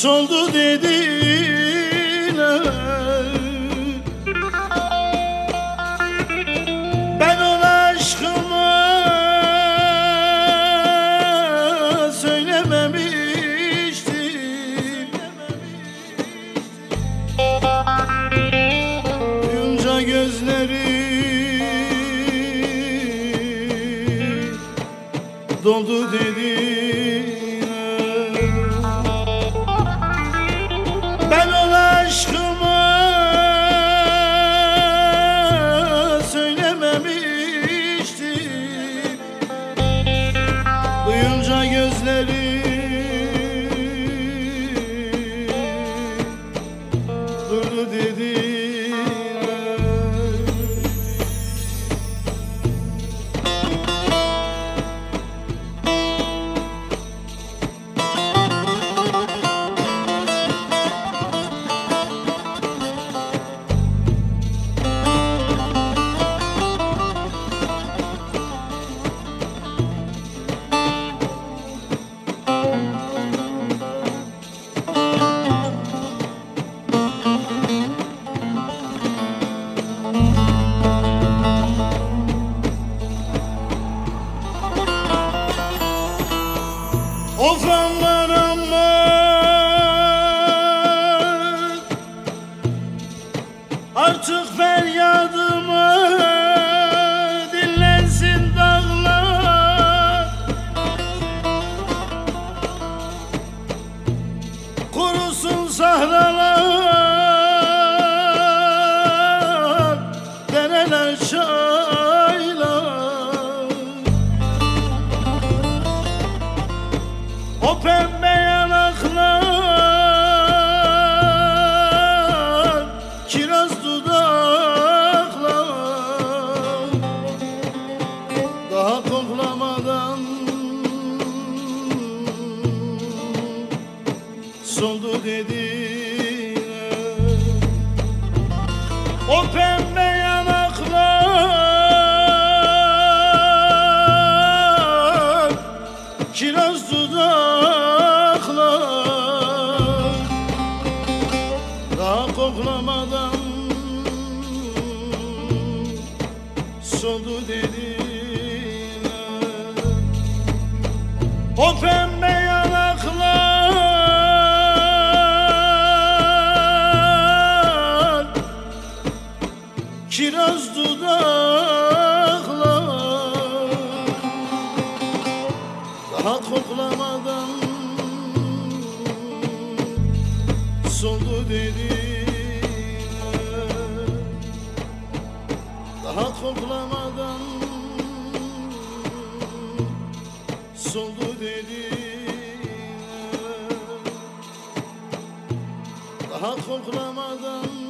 soldu dediler. Ben ona aşkımı söylememiştim. Duyunca gözleri doldu dediler. Ben ona aşkımı söylememiştim. Duyunca gözleri durdu dediler. Of aman aman, artık feryadımı dinlensin dağlar, kurusun sahralar, dereler çaylar. O pembe yanaklar, kiraz dudaklar, daha koklamadan soldu dediler. O pembe yanaklar, kiraz dudaklar, daha koklamadan soldu dediler. O pembe yanaklar, kiraz dudaklar, daha koklamadan soldu dediler. Daha koklamadan soldu dediler. Daha koklamadan